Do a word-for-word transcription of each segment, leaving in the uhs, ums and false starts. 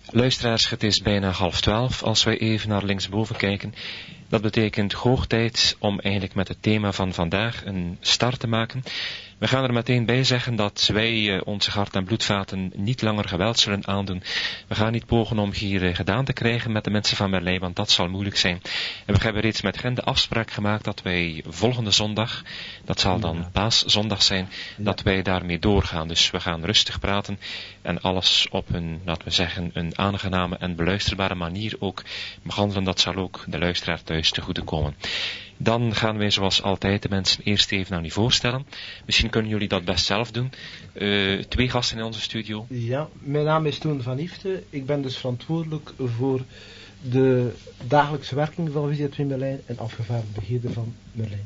Luisteraars, het is bijna half twaalf als wij even naar linksboven kijken. Dat betekent hoog tijd om eigenlijk met het thema van vandaag een start te maken. We gaan er meteen bij zeggen dat wij uh, onze hart- en bloedvaten niet langer geweld zullen aandoen. We gaan niet pogen om hier uh, gedaan te krijgen met de mensen van Merlijn, want dat zal moeilijk zijn. En we hebben reeds met hen de afspraak gemaakt dat wij volgende zondag, dat zal dan paaszondag zijn, dat wij daarmee doorgaan. Dus we gaan rustig praten en alles op een, laten we zeggen, een aangename en beluisterbare manier ook behandelen. Dat zal ook de luisteraar thuis te goede komen. Dan gaan wij zoals altijd de mensen eerst even aan u voorstellen. Misschien kunnen jullie dat best zelf doen. Uh, twee gasten in onze studio. Ja, mijn naam is Toon van Ifte. Ik ben dus verantwoordelijk voor de dagelijkse werking van V Z W Merlijn en afgevaardigd beheerder van Merlijn.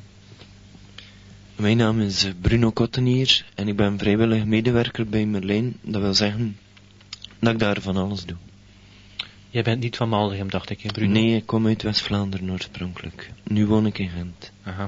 Mijn naam is Bruno Kottenier en ik ben vrijwillig medewerker bij Merlijn. Dat wil zeggen dat ik daar van alles doe. Jij bent niet van Maldegem, dacht ik, hè, Bruno? Nee, ik kom uit West-Vlaanderen oorspronkelijk. Nu woon ik in Gent. Aha.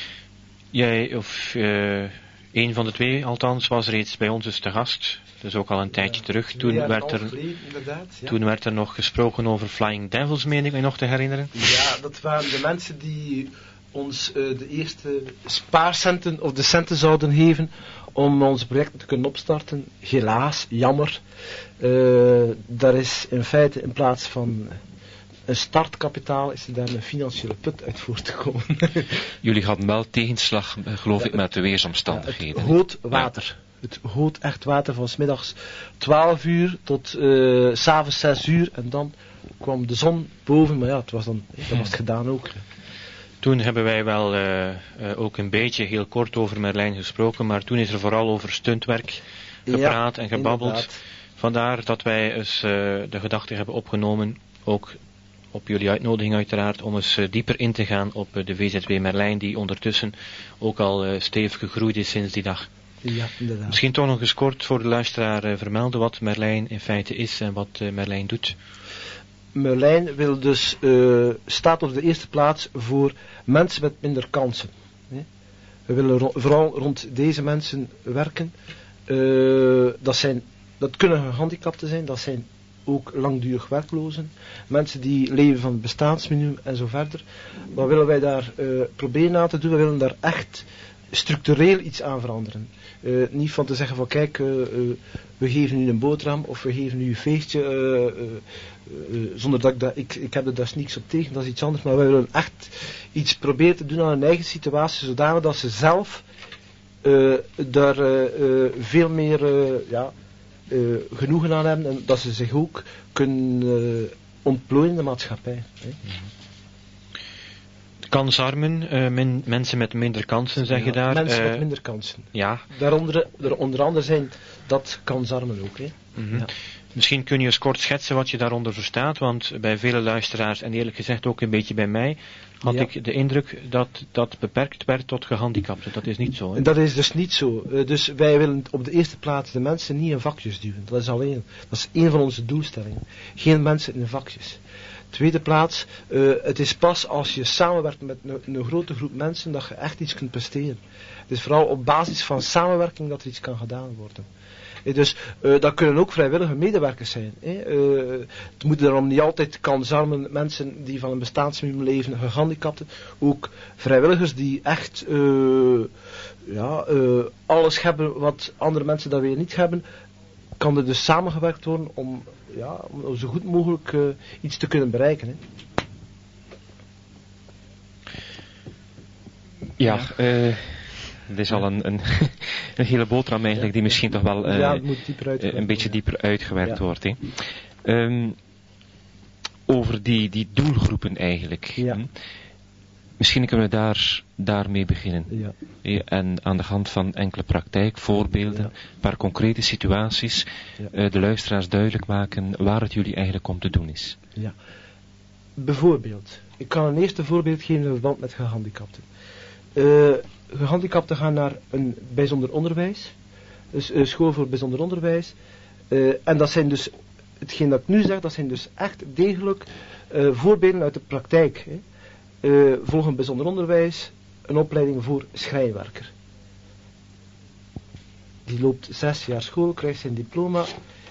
Jij, of uh, een van de twee althans, was reeds bij ons dus te gast. Dus ook al een tijdje ja, terug. Toen, ja, werd er, geleden, ja. toen werd er nog gesproken over Flying Devils, meen ik me nog te herinneren. Ja, dat waren de mensen die ons uh, de eerste spaarcenten of de centen zouden geven om onze projecten te kunnen opstarten. Helaas, jammer. Uh, daar is in feite in plaats van een startkapitaal is er daar een financiële put uit voortgekomen. Jullie hadden wel tegenslag, geloof ja, ik, met de weersomstandigheden. Ja, het hoot water. Ja. Het hoot echt water van 's middags twaalf uur tot uh, 's avonds zes uur en dan kwam de zon boven, maar ja, het was dan, dat was het gedaan ook. Toen hebben wij wel uh, uh, ook een beetje heel kort over Merlijn gesproken, maar toen is er vooral over stuntwerk gepraat ja, en gebabbeld. Inderdaad. Vandaar dat wij eens uh, de gedachte hebben opgenomen, ook op jullie uitnodiging uiteraard, om eens uh, dieper in te gaan op uh, de V Z W Merlijn, die ondertussen ook al uh, stevig gegroeid is sinds die dag. Ja, inderdaad. Misschien toch nog eens kort voor de luisteraar uh, vermelden wat Merlijn in feite is en wat uh, Merlijn doet. Merlijn wil dus, uh, staat op de eerste plaats voor mensen met minder kansen. Hè. We willen ro- vooral rond deze mensen werken. Uh, dat, zijn, dat kunnen gehandicapten zijn, dat zijn ook langdurig werklozen. Mensen die leven van het bestaansminimum en zo verder. Wat willen wij daar uh, proberen aan te doen? We willen daar echt structureel iets aan veranderen. Uh, niet van te zeggen van kijk, uh, uh, we geven u een boterham of we geven u een feestje, uh, uh, uh, zonder dat ik dat, ik, ik heb er dus niks op tegen, dat is iets anders, maar wij willen echt iets proberen te doen aan hun eigen situatie, zodanig dat ze zelf uh, daar uh, uh, veel meer uh, ja, uh, genoegen aan hebben en dat ze zich ook kunnen uh, ontplooien in de maatschappij. Hè. Kansarmen, uh, men, mensen met minder kansen, zeg je ja, daar. Mensen uh, met minder kansen. Ja. Daaronder, er, onder andere zijn dat kansarmen ook. Hè. Mm-hmm. Ja. Misschien kun je eens kort schetsen wat je daaronder verstaat, want bij vele luisteraars, en eerlijk gezegd ook een beetje bij mij, had ja. ik de indruk dat dat beperkt werd tot gehandicapten. Dat is niet zo, hè? Dat is dus niet zo. Uh, dus wij willen op de eerste plaats de mensen niet in vakjes duwen. Dat is alleen, dat is één van onze doelstellingen. Geen mensen in vakjes. Tweede plaats, uh, het is pas als je samenwerkt met een, een grote groep mensen dat je echt iets kunt presteren. Het is vooral op basis van samenwerking dat er iets kan gedaan worden. Uh, dus uh, dat kunnen ook vrijwillige medewerkers zijn. Uh, het moeten daarom niet altijd kansarme mensen die van een bestaansminimum leven, gehandicapten. Ook vrijwilligers die echt uh, ja, uh, alles hebben wat andere mensen dat weer niet hebben. Kan er dus samengewerkt worden om, ja, om zo goed mogelijk uh, iets te kunnen bereiken. Hè. Ja, uh, het is al een, een, een hele boterham eigenlijk, die misschien toch wel uh, ja, het moet dieper een beetje dieper uitgewerkt ja. wordt. Hè. Um, over die, die doelgroepen eigenlijk. Ja. Hm? Misschien kunnen we daar, daarmee beginnen. Ja. En aan de hand van enkele praktijkvoorbeelden, ja. een paar concrete situaties, ja. uh, de luisteraars duidelijk maken waar het jullie eigenlijk om te doen is. Ja. Bijvoorbeeld, ik kan een eerste voorbeeld geven in verband met gehandicapten. Uh, gehandicapten gaan naar een bijzonder onderwijs, dus uh, school voor bijzonder onderwijs, uh, en dat zijn dus, hetgeen dat ik nu zeg, dat zijn dus echt degelijk uh, voorbeelden uit de praktijk. Hè. Uh, volgen bijzonder onderwijs, een opleiding voor schrijnwerker. Die loopt zes jaar school, krijgt zijn diploma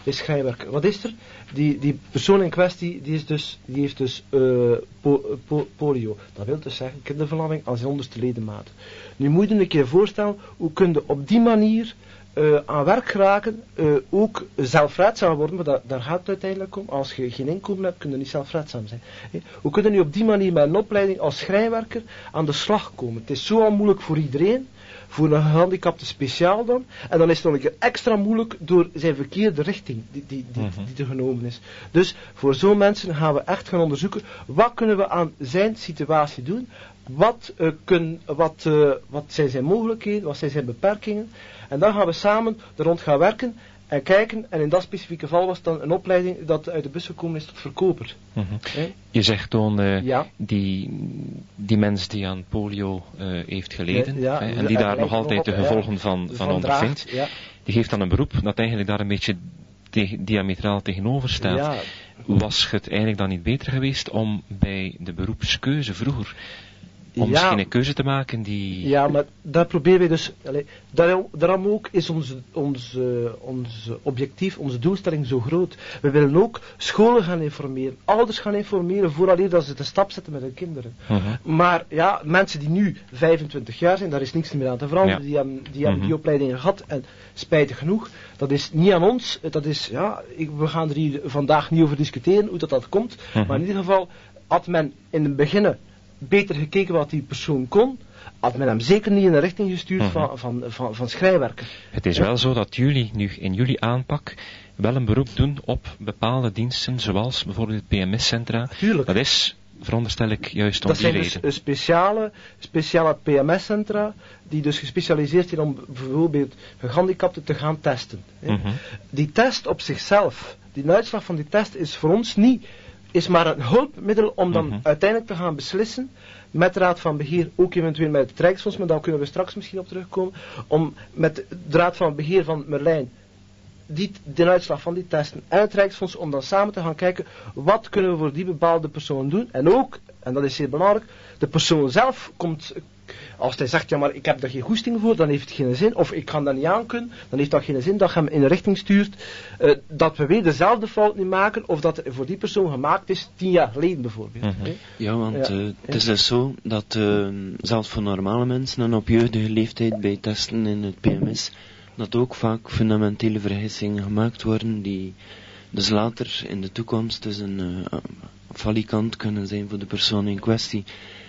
is schrijnwerker. Wat is er? Die, die persoon in kwestie, die, is dus, die heeft dus uh, po, po, polio. Dat wil dus zeggen, kinderverlamming aan zijn onderste ledemaat. Nu moet je een keer voorstellen, hoe kun je op die manier uh, aan werk geraken, uh, ook zelfredzaam worden, maar dat, daar gaat het uiteindelijk om. Als je geen inkomen hebt, kun je niet zelfredzaam zijn. He? Hoe kun je nu op die manier met een opleiding als schrijnwerker aan de slag komen? Het is zo al moeilijk voor iedereen. Voor een gehandicapte speciaal dan. En dan is het nog een keer extra moeilijk door zijn verkeerde richting die, die, die, mm-hmm. die er genomen is. Dus voor zo'n mensen gaan we echt gaan onderzoeken. Wat kunnen we aan zijn situatie doen? Wat, uh, kun, wat, uh, wat zijn zijn mogelijkheden? Wat zijn zijn beperkingen? En dan gaan we samen er rond gaan werken. En kijken, en in dat specifieke geval was het dan een opleiding dat uit de bus gekomen is tot verkoper. Mm-hmm. Hey? Je zegt toen, uh, ja. die, die mens die aan polio uh, heeft geleden, ja, ja, hè, en die daar nog altijd op, de gevolgen ja, van, van, van ondervindt, ja. die heeft dan een beroep dat eigenlijk daar een beetje te, diametraal tegenover staat. Ja. Was het eigenlijk dan niet beter geweest om bij de beroepskeuze vroeger, om ja, misschien een keuze te maken die... Ja, maar daar proberen we dus... Allez, daarom, daarom ook is ons, ons, uh, ons objectief, onze doelstelling zo groot. We willen ook scholen gaan informeren, ouders gaan informeren, vooraleer dat ze de stap zetten met hun kinderen. Uh-huh. Maar ja, mensen die nu vijfentwintig jaar zijn, daar is niks meer aan te veranderen. Ja. Die hebben, die, hebben uh-huh. die opleidingen gehad en spijtig genoeg, dat is niet aan ons. Dat is, ja, ik, we gaan er hier vandaag niet over discussiëren hoe dat, dat komt. Uh-huh. Maar in ieder geval had men in het begin beter gekeken wat die persoon kon, had men hem zeker niet in de richting gestuurd uh-huh. van, van, van, van schrijnwerker. Het is wel zo dat jullie nu in jullie aanpak wel een beroep doen op bepaalde diensten, zoals bijvoorbeeld P M S-centra. Tuurlijk. Dat is, veronderstel ik, juist om dat die reden. Dat zijn dus speciale, speciale P M S-centra, die dus gespecialiseerd zijn om bijvoorbeeld gehandicapten te gaan testen. Uh-huh. Die test op zichzelf, die uitslag van die test is voor ons niet... is maar een hulpmiddel om dan uh-huh. uiteindelijk te gaan beslissen, met de Raad van Beheer, ook eventueel met het Rijksfonds, maar daar kunnen we straks misschien op terugkomen, om met de Raad van Beheer van Merlijn, die, de uitslag van die testen en het Rijksfonds, om dan samen te gaan kijken, wat kunnen we voor die bepaalde persoon doen, en ook, en dat is zeer belangrijk, de persoon zelf komt... Als hij zegt, ja maar ik heb daar geen goesting voor, dan heeft het geen zin. Of ik kan dat niet aankunnen, dan heeft dat geen zin dat je hem in een richting stuurt. Uh, dat we weer dezelfde fout niet maken, of dat het voor die persoon gemaakt is, tien jaar geleden bijvoorbeeld. Mm-hmm. Ja, want ja. Uh, het is dus zo dat uh, zelfs voor normale mensen en op jeugdige leeftijd bij testen in het P M S, dat ook vaak fundamentele vergissingen gemaakt worden, die dus later in de toekomst dus een uh, falikant kunnen zijn voor de persoon in kwestie.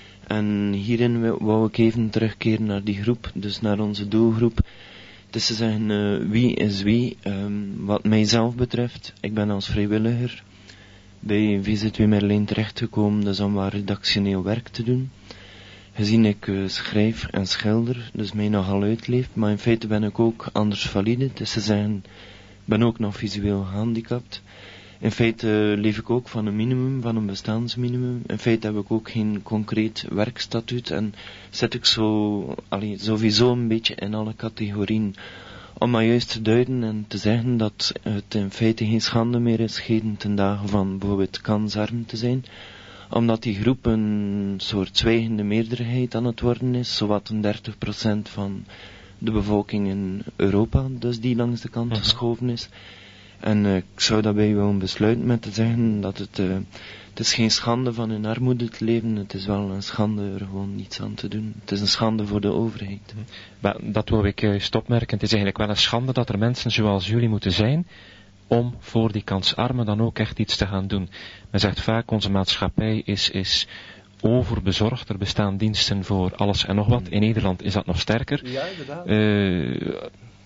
En hierin wou ik even terugkeren naar die groep, dus naar onze doelgroep. Het is te zeggen, uh, wie is wie. Um, wat mijzelf betreft, ik ben als vrijwilliger bij V Z W Merlijn terechtgekomen, dus om wat redactioneel werk te doen. Gezien ik uh, schrijf en schilder, dus mij nogal uitleef, maar in feite ben ik ook anders valide. Het is te zeggen, ik ben ook nog visueel gehandicapt. In feite uh, leef ik ook van een minimum, van een bestaansminimum. In feite heb ik ook geen concreet werkstatuut en zit ik zo, allee, sowieso een beetje in alle categorieën. Om maar juist te duiden en te zeggen dat het in feite geen schande meer is, heden ten dagen van bijvoorbeeld kansarm te zijn. Omdat die groep een soort zwijgende meerderheid aan het worden is, zowat een dertig procent van de bevolking in Europa, dus die langs de kant uh-huh. geschoven is. En uh, ik zou daarbij willen besluiten met te zeggen dat het, uh, het is geen schande van in armoede te leven, het is wel een schande er gewoon niets aan te doen. Het is een schande voor de overheid. Maar dat wil ik juist opmerken. Het is eigenlijk wel een schande dat er mensen zoals jullie moeten zijn om voor die kansarmen dan ook echt iets te gaan doen. Men zegt vaak, onze maatschappij is, is overbezorgd. Er bestaan diensten voor alles en nog wat. In Nederland is dat nog sterker. Ja, inderdaad. Uh,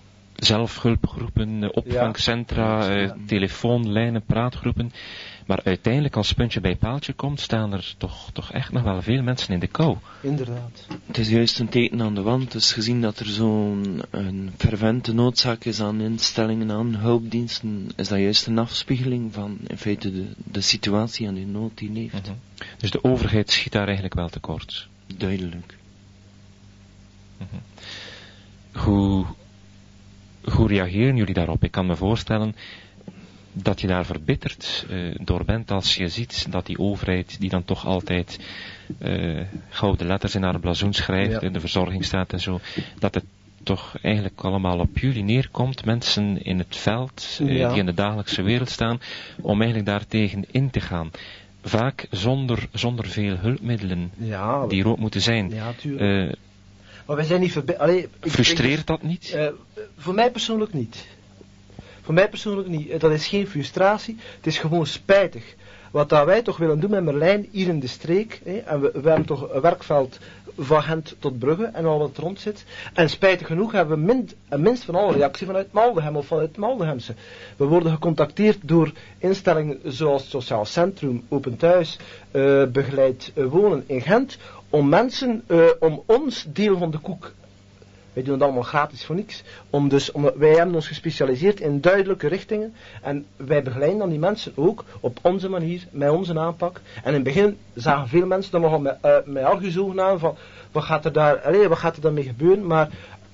zelfhulpgroepen, opvangcentra, uh, telefoonlijnen, praatgroepen. Maar uiteindelijk, als het puntje bij paaltje komt, staan er toch, toch echt nog wel veel mensen in de kou. Inderdaad. Het is juist een teken aan de wand, dus gezien dat er zo'n een fervente noodzaak is aan instellingen, aan hulpdiensten, is dat juist een afspiegeling van in feite de, de situatie en de nood die leeft. Mm-hmm. Dus de overheid schiet daar eigenlijk wel tekort. Duidelijk. Mm-hmm. Hoe... Hoe reageren jullie daarop? Ik kan me voorstellen dat je daar verbitterd uh, door bent als je ziet dat die overheid, die dan toch altijd uh, gouden letters in haar blazoen schrijft, ja. in de verzorgingsstaat en zo, dat het toch eigenlijk allemaal op jullie neerkomt, mensen in het veld, uh, ja. die in de dagelijkse wereld staan, om eigenlijk daartegen in te gaan. Vaak zonder, zonder veel hulpmiddelen ja, die er ook moeten zijn. Ja, tuurlijk. Uh, maar wij zijn niet verbi- Allee, ik, frustreert ik, dat niet? Uh, voor mij persoonlijk niet. Voor mij persoonlijk niet. Dat is geen frustratie, het is gewoon spijtig. Wat dat wij toch willen doen met Merlijn, hier in de streek, hè, en we, we hebben toch een werkveld van Gent tot Brugge en al wat rond zit. En spijtig genoeg hebben we min, minst van alle reactie vanuit Maldegem of vanuit Maldehemse. We worden gecontacteerd door instellingen zoals het Sociaal Centrum, Open Thuis, uh, Begeleid uh, Wonen in Gent, om mensen, uh, om ons deel van de koek. Wij doen het allemaal gratis voor niks. Om dus, om, wij hebben ons gespecialiseerd in duidelijke richtingen. En wij begeleiden dan die mensen ook op onze manier, met onze aanpak. En in het begin zagen veel mensen dan nogal met, uh, met argusogen aan van wat gaat er daar, allez, wat gaat er daarmee gebeuren. Maar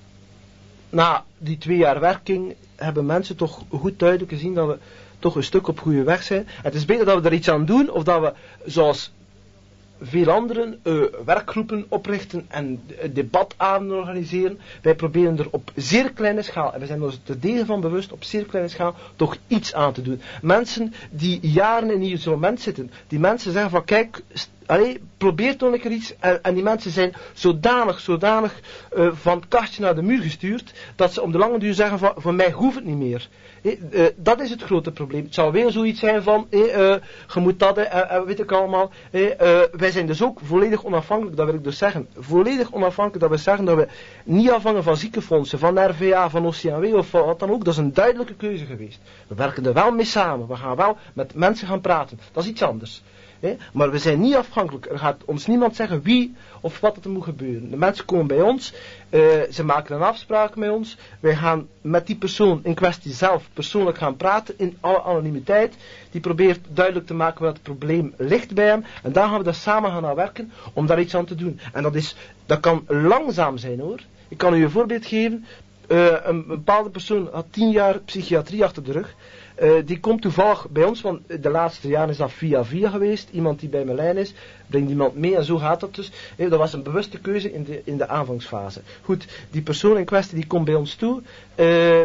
na die twee jaar werking hebben mensen toch goed duidelijk gezien dat we toch een stuk op goede weg zijn. En het is beter dat we er iets aan doen of dat we zoals veel anderen uh, werkgroepen oprichten en debat aan organiseren. Wij proberen er op zeer kleine schaal, en we zijn ons er degen van bewust, op zeer kleine schaal toch iets aan te doen. Mensen die jaren in isolement zitten, die mensen zeggen van kijk, st- allee, probeer toch een keer iets. En, en die mensen zijn zodanig, zodanig uh, van het kastje naar de muur gestuurd, dat ze om de lange duur zeggen van voor mij hoeft het niet meer. He, uh, dat is het grote probleem. Het zou weer zoiets zijn van, hey, uh, je moet dat, uh, uh, weet ik allemaal. Hey, uh, wij zijn dus ook volledig onafhankelijk, dat wil ik dus zeggen. Volledig onafhankelijk, dat wil zeggen dat we niet afhangen van ziekenfondsen, van R V A, van O C M W of wat dan ook. Dat is een duidelijke keuze geweest. We werken er wel mee samen. We gaan wel met mensen gaan praten. Dat is iets anders. He, maar we zijn niet afhankelijk. Er gaat ons niemand zeggen wie of wat er moet gebeuren. De mensen komen bij ons, uh, ze maken een afspraak met ons. Wij gaan met die persoon in kwestie zelf persoonlijk gaan praten in alle anonimiteit. Die probeert duidelijk te maken wat het probleem ligt bij hem. En dan gaan we daar samen gaan aan werken om daar iets aan te doen. En dat, is, dat kan langzaam zijn hoor. Ik kan u een voorbeeld geven. Uh, een, een bepaalde persoon had tien jaar psychiatrie achter de rug. Uh, die komt toevallig bij ons, want de laatste jaren is dat via via geweest. Iemand die bij Merlijn is, brengt iemand mee en zo gaat dat dus. Hey, dat was een bewuste keuze in de, in de aanvangsfase. Goed, die persoon in kwestie die komt bij ons toe. Uh,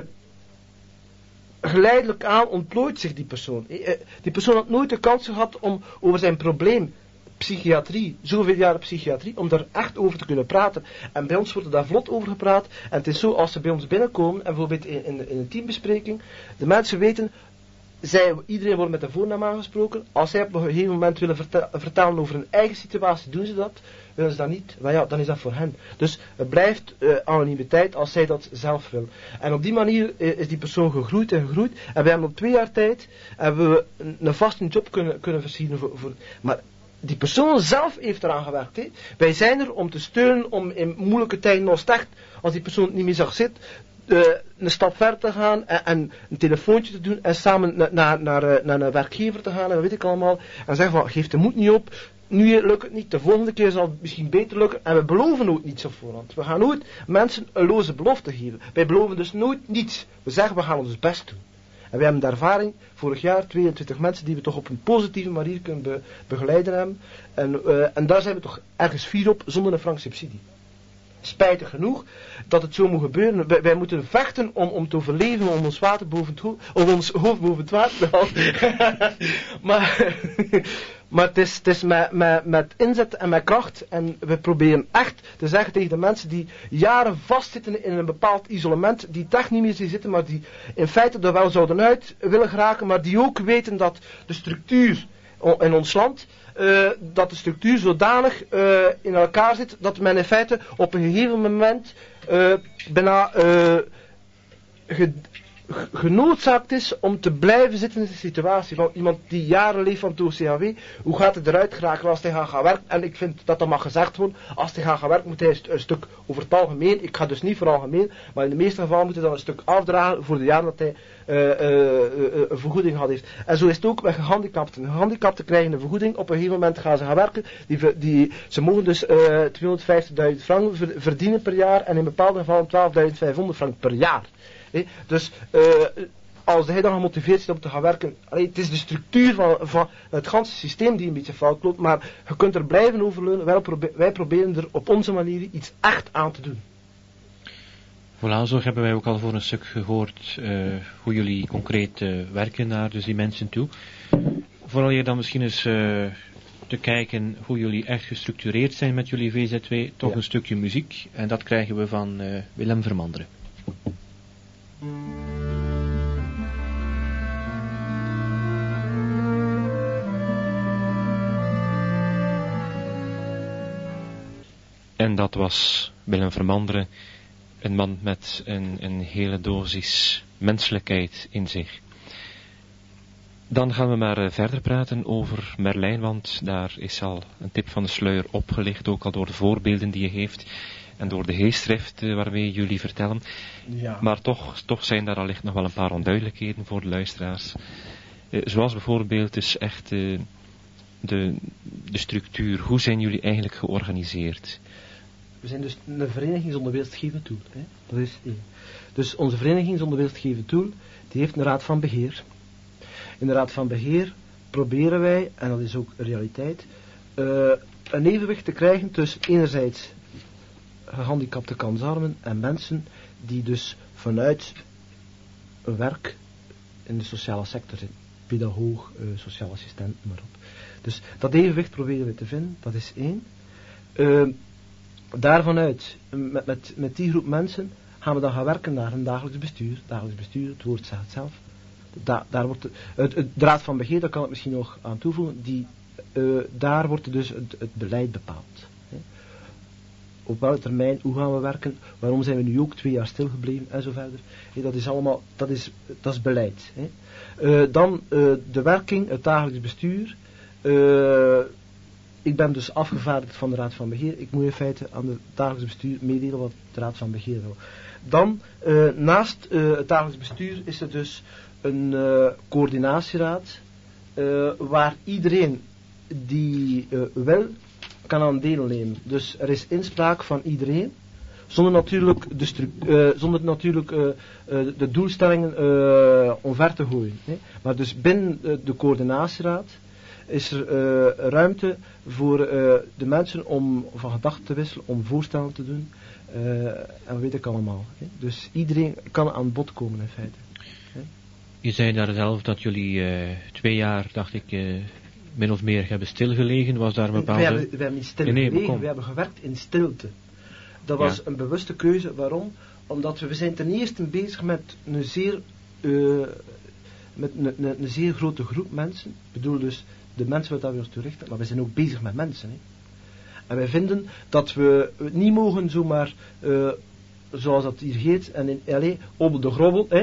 geleidelijk aan ontplooit zich die persoon. Uh, die persoon had nooit de kans gehad om over zijn probleem, psychiatrie, zoveel jaren psychiatrie, om daar echt over te kunnen praten. En bij ons wordt er daar vlot over gepraat. En het is zo, als ze bij ons binnenkomen, en bijvoorbeeld in, in, in een teambespreking, de mensen weten, zij, iedereen wordt met de voornaam aangesproken. Als zij op een gegeven moment willen verta- vertellen over hun eigen situatie, doen ze dat. Willen ze dat niet, maar ja, dan is dat voor hen. Dus het blijft uh, anonimiteit als zij dat zelf wil. En op die manier uh, is die persoon gegroeid en gegroeid. En we hebben op twee jaar tijd hebben we een, een vaste job kunnen, kunnen versieren. Voor, voor, maar die persoon zelf heeft eraan gewerkt. Hè. Wij zijn er om te steunen, om in moeilijke tijden als het echt, als die persoon het niet meer zag zitten, uh, een stap verder te gaan en, en een telefoontje te doen en samen na, na, naar, uh, naar een werkgever te gaan en weet ik allemaal. En zeggen van, geef de moed niet op, nu lukt het niet, de volgende keer zal het misschien beter lukken. En we beloven ook niets op voorhand. We gaan nooit mensen een loze belofte geven. Wij beloven dus nooit niets. We zeggen, we gaan ons best doen. En we hebben de ervaring, vorig jaar, tweeëntwintig mensen die we toch op een positieve manier kunnen be- begeleiden hebben. En, uh, en daar zijn we toch ergens fier op, zonder een frank subsidie. Spijtig genoeg dat het zo moet gebeuren. Wij, wij moeten vechten om, om te overleven, om ons, water boven het ho- om ons hoofd boven het water te houden. maar maar het is, het is met, met, met inzet en met kracht. En we proberen echt te zeggen tegen de mensen die jaren vastzitten in een bepaald isolement, die echt niet meer zien zitten, maar die in feite er wel zouden uit willen geraken, maar die ook weten dat de structuur in ons land, Uh, dat de structuur zodanig uh, in elkaar zit, dat men in feite op een gegeven moment uh, bijna uh, ge, genoodzaakt is om te blijven zitten in de situatie van iemand die jaren leeft van het O C M W. Hoe gaat het eruit geraken als hij gaat gaan werken? En ik vind dat dat mag gezegd worden. Als hij gaat gaan werken moet hij een, st- een stuk over het algemeen, ik ga dus niet voor algemeen, maar in de meeste gevallen moet hij dan een stuk afdragen voor de jaren dat hij uh, uh, uh, een vergoeding had heeft. En zo is het ook met gehandicapten. Gehandicapten krijgen een vergoeding, op een gegeven moment gaan ze gaan werken. Die, die, ze mogen dus uh, tweehonderdvijftigduizend frank verdienen per jaar en in bepaalde gevallen twaalfduizend vijfhonderd frank per jaar. He, dus uh, als hij dan gemotiveerd is om te gaan werken, allee, het is de structuur van, van het ganse systeem die een beetje fout loopt, maar je kunt er blijven over leunen. Wij, probe- wij proberen er op onze manier iets echt aan te doen. Voilà, zo hebben wij ook al voor een stuk gehoord uh, hoe jullie concreet uh, werken naar dus die mensen toe. Vooral hier dan misschien eens uh, te kijken hoe jullie echt gestructureerd zijn met jullie V Z W, toch ja. Een stukje muziek. En dat krijgen we van uh, Willem Vermanderen. En dat was Willem Vermanderen, een man met een, een hele dosis menselijkheid in zich. Dan gaan we maar uh, verder praten over Merlijn, want daar is al een tip van de sluier opgelicht, ook al door de voorbeelden die je heeft en door de geestdrift uh, waarmee jullie vertellen. Ja. Maar toch, toch zijn daar allicht nog wel een paar onduidelijkheden voor de luisteraars. Uh, zoals bijvoorbeeld dus echt uh, de, de structuur. Hoe zijn jullie eigenlijk georganiseerd? We zijn dus een vereniging zonder winstgevend doel. Hè? Dat is één. Dus onze vereniging zonder winstgevend doel, die heeft een raad van beheer. In de raad van beheer proberen wij, en dat is ook een realiteit, uh, een evenwicht te krijgen tussen enerzijds gehandicapte kansarmen en mensen die dus vanuit een werk in de sociale sector zitten. Pedagoog, uh, sociaal assistent, maar op. Dus dat evenwicht proberen we te vinden, dat is één. Uh, Daarvanuit, met, met, met die groep mensen, gaan we dan gaan werken naar een dagelijks bestuur. Dagelijks bestuur, het woord zegt het zelf. Da, daar wordt de, het, het raad van beheer, daar kan ik misschien nog aan toevoegen, die, uh, daar wordt dus het, het beleid bepaald. Hè. Op welke termijn, hoe gaan we werken, waarom zijn we nu ook twee jaar stilgebleven en zo verder. Hè, dat is allemaal, dat is, dat is beleid. Hè. Uh, dan uh, de werking, het dagelijks bestuur. Uh, Ik ben dus afgevaardigd van de Raad van Beheer. Ik moet in feite aan het dagelijks bestuur meedelen wat de Raad van Beheer wil. Dan, uh, naast uh, het dagelijks bestuur is er dus een uh, coördinatieraad, uh, waar iedereen die uh, wil, kan aan deelnemen. Dus er is inspraak van iedereen, zonder natuurlijk de, stru- uh, zonder natuurlijk, uh, uh, de doelstellingen uh, omver te gooien. Hè. Maar dus binnen uh, de coördinatieraad is er uh, ruimte voor uh, de mensen om van gedachten te wisselen, om voorstellen te doen. Uh, en weet ik allemaal. Hè. Dus iedereen kan aan bod komen in feite. Hè. Je zei daar zelf dat jullie uh, twee jaar, dacht ik, uh, min of meer hebben stilgelegen. Was daar een bepaalde... We hebben, we hebben niet stilgelegen, nee, nee, we hebben gewerkt in stilte. Dat was ja. een bewuste keuze. Waarom? Omdat we, we zijn ten eerste bezig met een zeer, uh, met een, een, een zeer grote groep mensen. Ik bedoel dus de mensen waar we ons toe richten, maar we zijn ook bezig met mensen. Hè. En wij vinden dat we het niet mogen zomaar, uh, zoals dat hier heet, en in L A, op de grobbel, hè,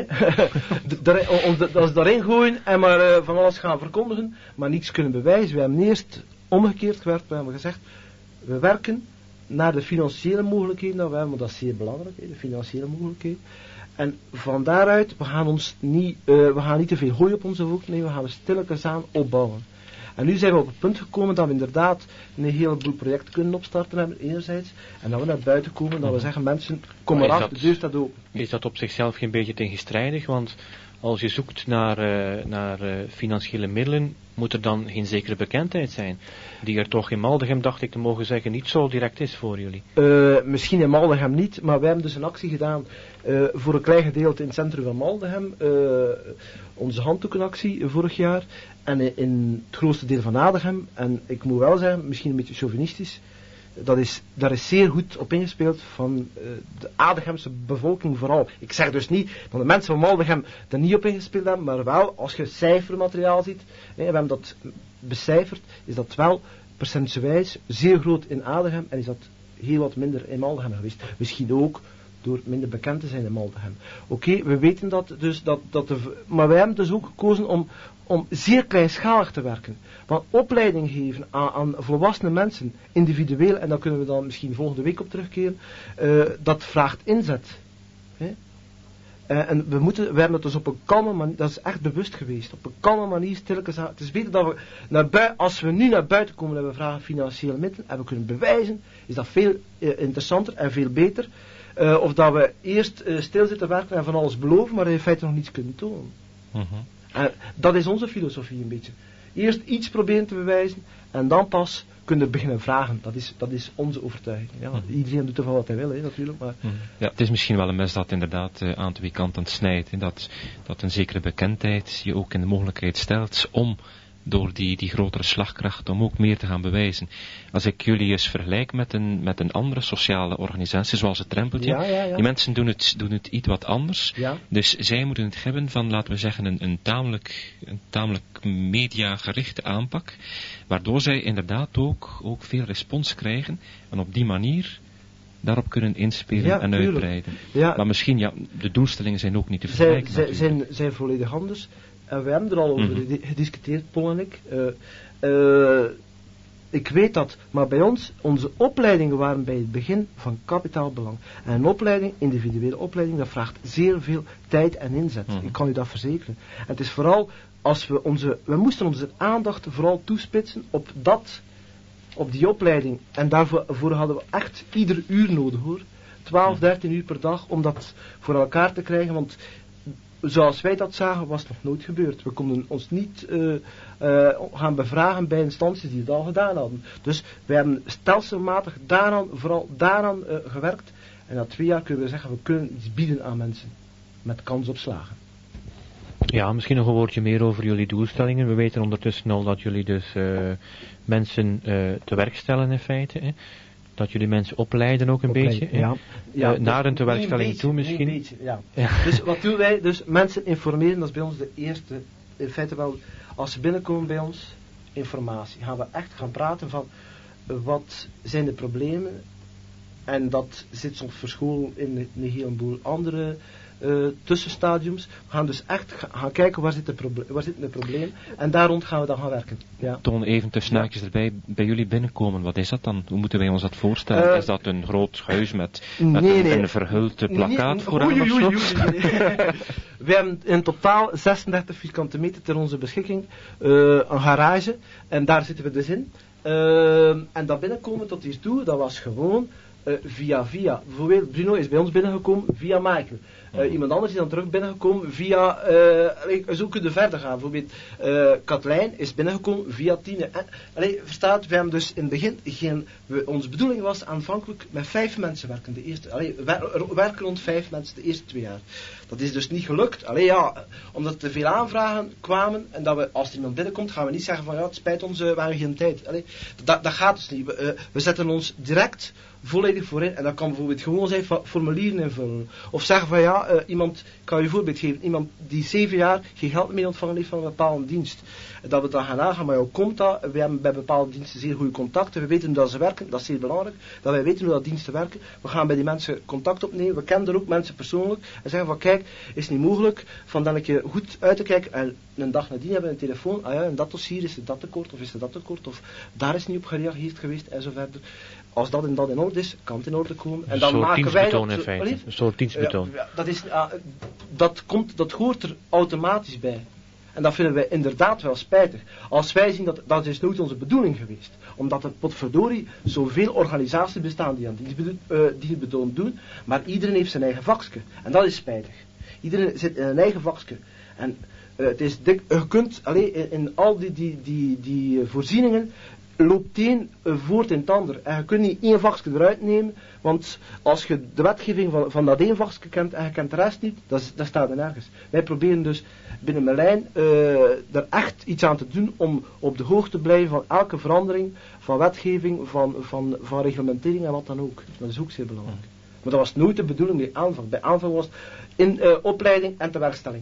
dat is daarin gooien en maar uh, van alles gaan verkondigen, maar niets kunnen bewijzen. We hebben eerst omgekeerd gewerkt, we hebben gezegd, we werken naar de financiële mogelijkheden, dat, we hebben, dat is zeer belangrijk, hè, de financiële mogelijkheden. En van daaruit, we gaan ons niet, uh, we gaan niet te veel hooi op onze voet, nee, we gaan er stilletjes aan opbouwen. En nu zijn we op het punt gekomen dat we inderdaad een heleboel projecten kunnen opstarten hebben, enerzijds. En dat we naar buiten komen, dat we zeggen, mensen, kom maar, maar af, dat, de deur staat open. Is dat op zichzelf geen beetje tegenstrijdig? Want als je zoekt naar, uh, naar uh, financiële middelen, moet er dan geen zekere bekendheid zijn? Die er toch in Maldegem, dacht ik te mogen zeggen, niet zo direct is voor jullie. Uh, misschien in Maldegem niet, maar wij hebben dus een actie gedaan uh, voor een klein gedeelte in het centrum van Maldegem. Uh, onze handdoekenactie vorig jaar. En in het grootste deel van Adegem. En ik moet wel zeggen, misschien een beetje chauvinistisch, dat is, daar is zeer goed op ingespeeld van uh, de Adegemse bevolking vooral. Ik zeg dus niet dat de mensen van Maldegem er niet op ingespeeld hebben, maar wel, als je cijfermateriaal ziet, hè, we hebben dat becijferd, is dat wel percentuewijs zeer groot in Adegem en is dat heel wat minder in Maldegem geweest. Misschien ook door minder bekend te zijn in Maldegem. Oké, okay, we weten dat dus, dat, dat de, maar wij hebben dus ook gekozen om, om zeer kleinschalig te werken. Want opleiding geven aan, aan volwassene mensen, individueel, en daar kunnen we dan misschien volgende week op terugkeren, uh, dat vraagt inzet. Hè? Uh, en we moeten, we hebben het dus op een kalme manier, dat is echt bewust geweest, op een kalme manier stilletjes aan. Het is beter dat we, naar bui, als we nu naar buiten komen en we vragen financiële middelen, en we kunnen bewijzen, is dat veel uh, interessanter en veel beter. Uh, of dat we eerst uh, stil zitten werken en van alles beloven, maar in feite nog niets kunnen tonen. Uh-huh. En dat is onze filosofie een beetje. Eerst iets proberen te bewijzen en dan pas kunnen beginnen vragen. Dat is, dat is onze overtuiging. Ja. Mm. Iedereen doet ervan wat hij wil, hè, natuurlijk. Maar... Mm. Ja, het is misschien wel een mes dat inderdaad uh, aan twee kanten snijdt. Hè, dat, dat een zekere bekendheid je ook in de mogelijkheid stelt om door die, die grotere slagkracht om ook meer te gaan bewijzen. Als ik jullie eens vergelijk met een, met een andere sociale organisatie, zoals het Drempeltje, ja, ja, ja. die mensen doen het, doen het iets wat anders. Ja. Dus zij moeten het hebben van, laten we zeggen, een, een tamelijk, een tamelijk mediagerichte aanpak, waardoor zij inderdaad ook, ook veel respons krijgen en op die manier daarop kunnen inspelen ja, en tuurlijk. uitbreiden. Ja. Maar misschien, ja, de doelstellingen zijn ook niet te vergelijken. Zij, zij, zijn, zijn volledig anders. En we hebben er al over mm-hmm. gediscuteerd, Paul en ik. Uh, uh, ik weet dat, maar bij ons, onze opleidingen waren bij het begin van kapitaal belang. En een opleiding, individuele opleiding, dat vraagt zeer veel tijd en inzet. Mm-hmm. Ik kan u dat verzekeren. En het is vooral, als we onze, we moesten onze aandacht vooral toespitsen op dat, op die opleiding. En daarvoor voor hadden we echt ieder uur nodig hoor. twaalf, dertien uur per dag om dat voor elkaar te krijgen, want zoals wij dat zagen, was het nog nooit gebeurd. We konden ons niet uh, uh, gaan bevragen bij instanties die het al gedaan hadden. Dus wij hebben stelselmatig daaraan, vooral daaraan uh, gewerkt. En na twee jaar kunnen we zeggen, we kunnen iets bieden aan mensen. Met kans op slagen. Ja, misschien nog een woordje meer over jullie doelstellingen. We weten ondertussen al dat jullie dus uh, mensen uh, te werk stellen in feite. Hè? Dat jullie mensen opleiden ook een opleiden, beetje. Ja. Ja, uh, naar dus een tewerkstelling een toe misschien. Een beetje, ja. Ja. Dus wat doen wij? Dus mensen informeren, dat is bij ons de eerste, in feite wel, als ze binnenkomen bij ons, informatie. Gaan we echt gaan praten van, uh, wat zijn de problemen? En dat zit soms verscholen in een heleboel andere uh, tussenstadiums. We gaan dus echt ga, gaan kijken waar zit, de proble- waar zit het probleem. En daar rond gaan we dan gaan werken. Ja. Toon even tussen haakjes erbij, bij jullie binnenkomen, wat is dat dan? Hoe moeten wij ons dat voorstellen? Uh, is dat een groot huis met, met nee, een, nee. een verhuld plakkaat nee, vooraan oei, oei, of oei, zo? oei, oei, nee. We hebben in totaal zesendertig vierkante meter ter onze beschikking. Uh, een garage. En daar zitten we dus in. Uh, en dat binnenkomen tot hier toe, dat was gewoon uh, via via. Bijvoorbeeld Bruno is bij ons binnengekomen via Michael. Uh, iemand anders is dan terug binnengekomen via, uh, zo kunnen we verder gaan. Bijvoorbeeld uh, Katlijn is binnengekomen via Tine. En, allee, verstaat, we hebben dus in het begin geen, we, onze bedoeling was aanvankelijk met vijf mensen werken. De eerste, allee, wer, werken rond vijf mensen de eerste twee jaar. Dat is dus niet gelukt. Allee, ja, omdat er te veel aanvragen kwamen en dat we, als er iemand binnenkomt, gaan we niet zeggen van ja, het spijt ons, uh, we hebben geen tijd. Allee, dat, dat gaat dus niet. We, uh, we zetten ons direct volledig voorin. En dat kan bijvoorbeeld gewoon zijn formulieren invullen. Of zeggen van ja, uh, iemand, ik kan je een voorbeeld geven, iemand die zeven jaar geen geld meer ontvangen heeft van een bepaalde dienst. Dat we dan gaan nagaan, maar hoe komt dat? We hebben bij bepaalde diensten zeer goede contacten. We weten hoe dat ze werken, dat is zeer belangrijk. Dat wij weten hoe dat diensten werken. We gaan bij die mensen contact opnemen. We kennen er ook mensen persoonlijk. En zeggen van kijk, is het niet mogelijk van dan een keer goed uit te kijken. En een dag nadien hebben we een telefoon. Ah ja, in dat dossier is er dat tekort of is er dat tekort. Of daar is niet op gereageerd geweest en zo verder. Als dat en dat in orde is, kan het in orde komen. En dan een maken wij dat. In feite. Een soort dienstbetoon. Ja, dat, is, uh, dat, komt, dat hoort er automatisch bij. En dat vinden wij inderdaad wel spijtig. Als wij zien dat dat is nooit onze bedoeling geweest. Omdat er potverdorie zoveel organisaties bestaan die aan dienstbetoon uh, doen. Maar iedereen heeft zijn eigen vakje. En dat is spijtig. Iedereen zit in een eigen vakje. En uh, het is dik, je kunt alleen in, in al die, die, die, die uh, voorzieningen loopt één uh, voort in het ander. En je kunt niet één vakje eruit nemen. Want als je de wetgeving van, van dat één vakje kent en je kent de rest niet, dat, is, dat staat er nergens. Wij proberen dus binnen Merlijn uh, er echt iets aan te doen om op de hoogte te blijven van elke verandering van wetgeving, van, van, van reglementering en wat dan ook. Dat is ook zeer belangrijk. Maar dat was nooit de bedoeling bij aanvang. Bij aanvang was het in uh, opleiding en tewerkstelling.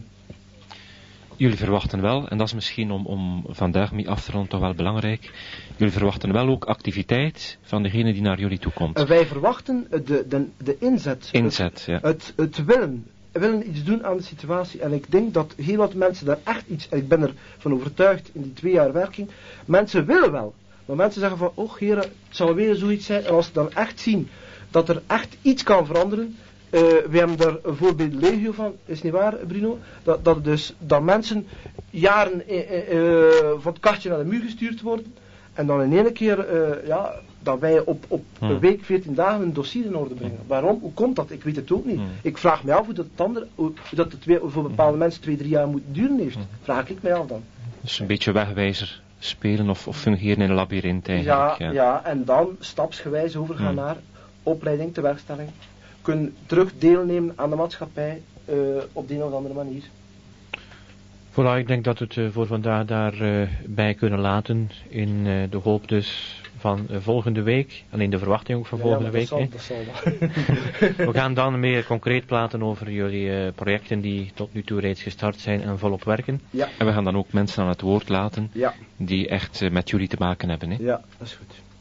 Jullie verwachten wel, en dat is misschien om, om vandaag mee af te ronden toch wel belangrijk, jullie verwachten wel ook activiteit van degene die naar jullie toe komt. Uh, wij verwachten de, de, de inzet. Inzet, het, ja. Het, het willen. willen iets doen aan de situatie. En ik denk dat heel wat mensen daar echt iets, en ik ben ervan overtuigd in die twee jaar werking, mensen willen wel. Maar mensen zeggen van, oh heren, het zal weer zoiets zijn. En als ze dan echt zien dat er echt iets kan veranderen. Uh, we hebben daar een voorbeeld legio van, is niet waar Bruno? Dat, dat dus dat mensen jaren uh, uh, van het kastje naar de muur gestuurd worden. En dan in één keer, uh, ja, dat wij op, op hmm. een week, veertien dagen een dossier in orde brengen. Hmm. Waarom? Hoe komt dat? Ik weet het ook niet. Hmm. Ik vraag me af hoe dat, het andere, hoe dat het weer voor bepaalde mensen twee, drie jaar moet duren heeft. Hmm. Vraag ik mij af dan. Dus een beetje wegwijzer spelen of, of fungeren in een labyrint eigenlijk. Ja, Ja, ja, en dan stapsgewijs overgaan Hmm. naar opleiding, tewerkstelling. Kunnen terug deelnemen aan de maatschappij uh, op die of andere manier. Voilà, ik denk dat we het uh, voor vandaag daarbij uh, bij kunnen laten. In uh, de hoop dus van uh, volgende week. En in de verwachting ook van Ja, volgende ja, week. dat zal, hè. dat zal wel. We gaan dan meer concreet praten over jullie uh, projecten die tot nu toe reeds gestart zijn en volop werken. Ja, En we gaan dan ook mensen aan het woord laten ja, die echt eh, met jullie te maken hebben. Hè? ja, dat is goed.